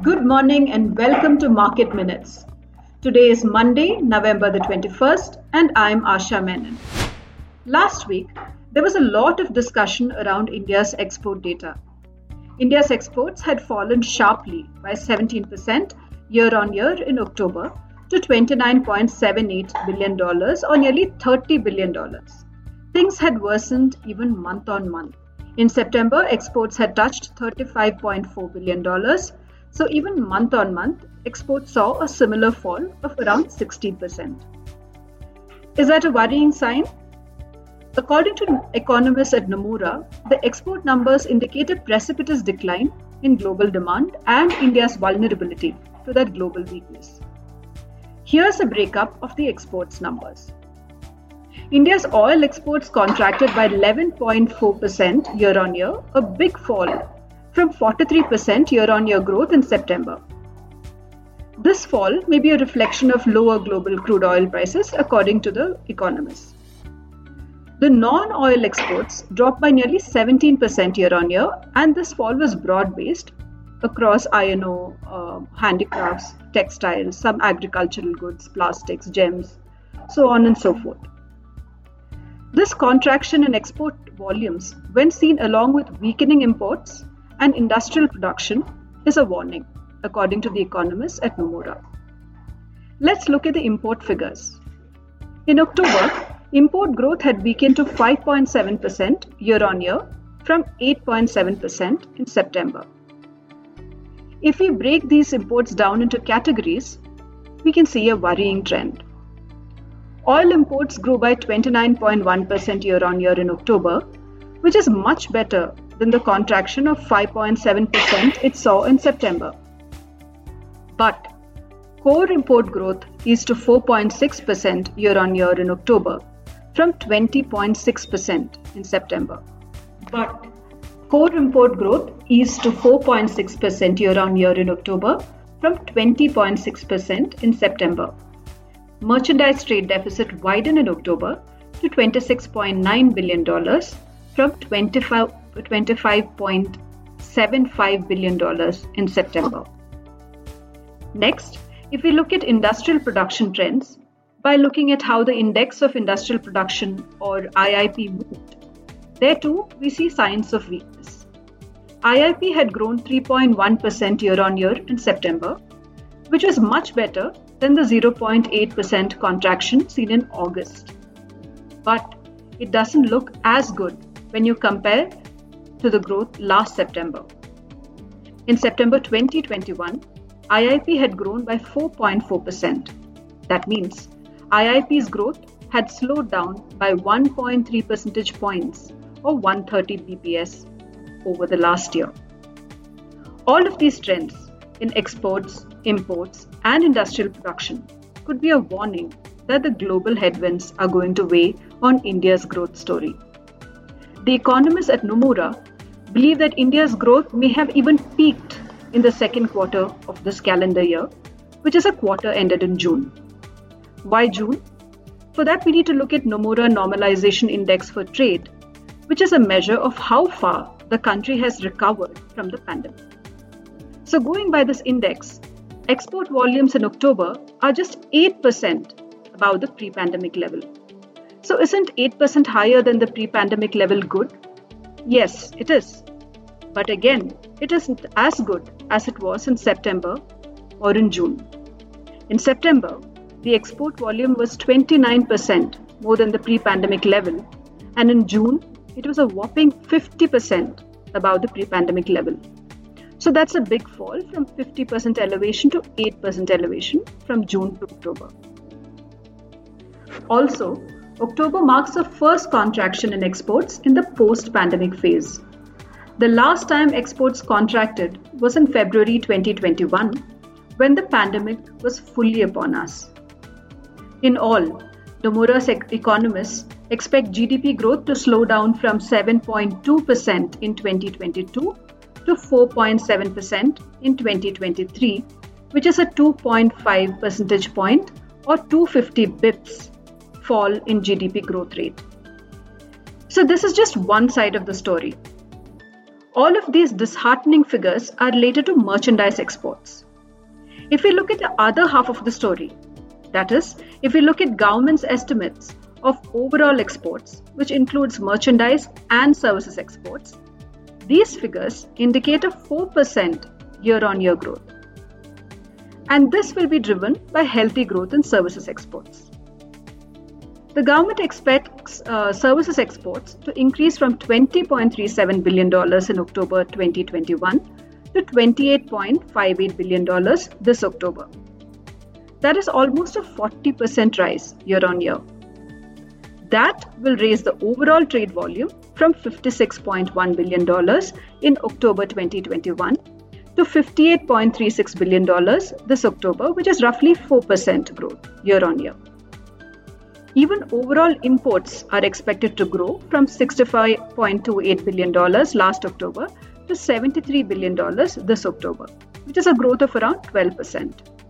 Good morning and welcome to Market Minutes. Today is Monday, November the 21st, and I'm Asha Menon. Last week, there was a lot of discussion around India's export data. India's exports had fallen sharply by 17% year on year in October to $29.78 billion or nearly $30 billion. Things had worsened even month on month. In September, exports had touched $35.4 billion. So even month on month, exports saw a similar fall of around 60%. Is that a worrying sign? According to economists at Nomura, the export numbers indicate a precipitous decline in global demand and India's vulnerability to that global weakness. Here's a breakup of the exports numbers. India's oil exports contracted by 11.4% year on year, a big fall from 43% year-on-year growth in September. This fall may be a reflection of lower global crude oil prices, according to the economists. The non-oil exports dropped by nearly 17% year-on-year, and this fall was broad-based across iron ore, handicrafts, textiles, some agricultural goods, plastics, gems, so on and so forth. This contraction in export volumes, when seen along with weakening imports and industrial production, is a warning, according to the economists at Nomura. Let's look at the import figures. In October, import growth had weakened to 5.7% year-on-year from 8.7% in September. If we break these imports down into categories, we can see a worrying trend. Oil imports grew by 29.1% year-on-year in October, which is much better than the contraction of 5.7% it saw in September. But core import growth eased to 4.6% year-on-year in October from 20.6% in September. But core import growth eased to 4.6% year-on-year in October from 20.6% in September. Merchandise trade deficit widened in October to $26.9 billion from $25.75 billion in September. Next, if we look at industrial production trends, by looking at how the Index of Industrial Production or IIP moved, there too we see signs of weakness. IIP had grown 3.1% year-on-year in September, which was much better than the 0.8% contraction seen in August. But it doesn't look as good when you compare to the growth last September. In September 2021, IIP had grown by 4.4%. That means IIP's growth had slowed down by 1.3 percentage points or 130 bps over the last year. All of these trends in exports, imports, and industrial production could be a warning that the global headwinds are going to weigh on India's growth story. The economists at Nomura believe that India's growth may have even peaked in the second quarter of this calendar year, which is a quarter ended in June. Why June? For that, we need to look at Nomura Normalization Index for Trade, which is a measure of how far the country has recovered from the pandemic. So going by this index, export volumes in October are just 8% above the pre-pandemic level. So isn't 8% higher than the pre-pandemic level good? Yes, it is. But again, it isn't as good as it was in September or in June. In September, the export volume was 29% more than the pre-pandemic level, and in June, it was a whopping 50% above the pre-pandemic level. So that's a big fall from 50% elevation to 8% elevation from June to October. Also, October marks the first contraction in exports in the post-pandemic phase. The last time exports contracted was in February 2021, when the pandemic was fully upon us. In all, Nomura's economists expect GDP growth to slow down from 7.2% in 2022 to 4.7% in 2023, which is a 2.5 percentage point or 250 bips fall in GDP growth rate. So this is just one side of the story. All of these disheartening figures are related to merchandise exports. If we look at the other half of the story, that is, if we look at government's estimates of overall exports, which includes merchandise and services exports, these figures indicate a 4% year-on-year growth. And this will be driven by healthy growth in services exports. The government expects services exports to increase from $20.37 billion in October 2021 to $28.58 billion this October. That is almost a 40% rise year-on-year. That will raise the overall trade volume from $56.1 billion in October 2021 to $58.36 billion this October, which is roughly 4% growth year-on-year. Even overall imports are expected to grow from $65.28 billion last October to $73 billion this October, which is a growth of around 12%.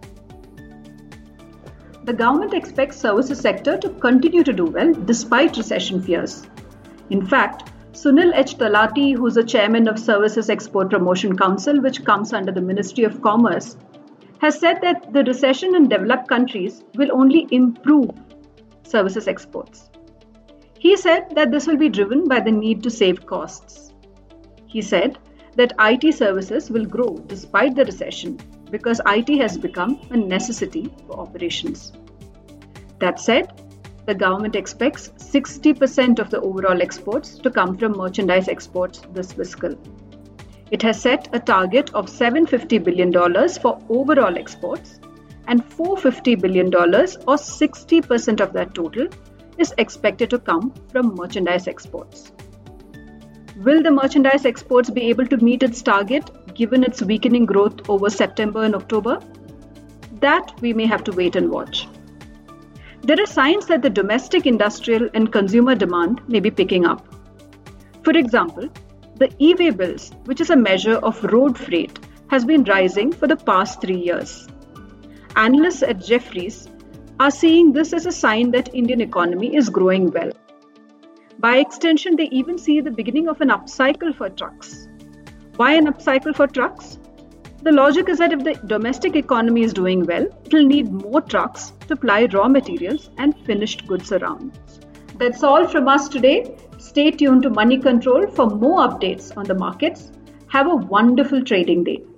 The government expects services sector to continue to do well despite recession fears. In fact, Sunil H. Talati, who is the chairman of Services Export Promotion Council, which comes under the Ministry of Commerce, has said that the recession in developed countries will only improve services exports. He said that this will be driven by the need to save costs. He said that IT services will grow despite the recession because IT has become a necessity for operations. That said, the government expects 60% of the overall exports to come from merchandise exports this fiscal. It has set a target of $750 billion for overall exports, and $450 billion, or 60% of that total, is expected to come from merchandise exports. Will the merchandise exports be able to meet its target given its weakening growth over September and October? That we may have to wait and watch. There are signs that the domestic industrial and consumer demand may be picking up. For example, the e-way bills, which is a measure of road freight, has been rising for the past 3 years. Analysts at Jefferies are seeing this as a sign that Indian economy is growing well. By extension, they even see the beginning of an upcycle for trucks. Why an upcycle for trucks? The logic is that if the domestic economy is doing well, it will need more trucks to ply raw materials and finished goods around. That's all from us today. Stay tuned to Money Control for more updates on the markets. Have a wonderful trading day.